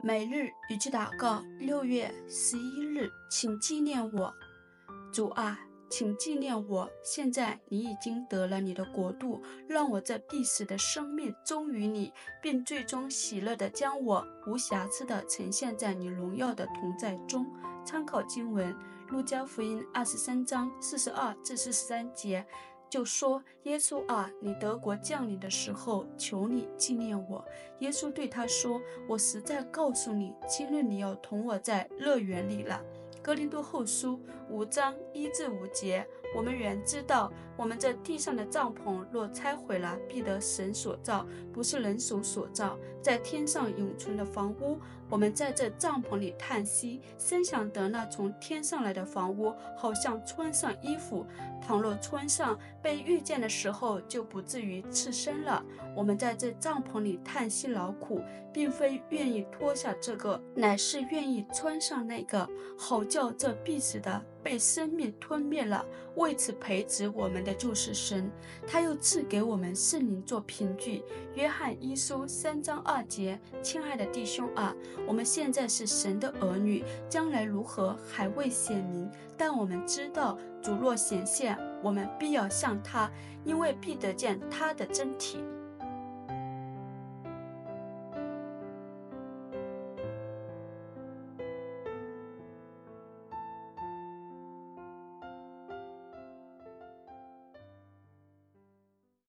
每日语句祷告，6月11日，请纪念我。主啊，请纪念我，现在你已经得了你的国度，让我这必死的生命忠于你，并最终喜乐地将我无瑕疵地呈现在你荣耀的同在中。参考经文，路加福音23章42至43节，就说：耶稣啊，你得国降临的时候，求你纪念我。耶稣对他说：我实在告诉你，今日你要同我在乐园里了。哥林多后书5章1至5节，我们原知道，我们这地上的帐篷若拆毁了，必得神所造，不是人手所造，在天上永存的房屋。我们在这帐篷里叹息，深想得那从天上来的房屋，好像穿上衣服，倘若穿上，被遇见的时候，就不至于赤身了。我们在这帐篷里叹息劳苦，并非愿意脱下这个，乃是愿意穿上那个，好叫这必死的被生命吞灭了。为此培植我们的就是神，他又赐给我们圣灵做凭据。约翰一书3章2节，亲爱的弟兄啊，我们现在是神的儿女，将来如何还未显明，但我们知道，主若显现，我们必要像他，因为必得见他的真体。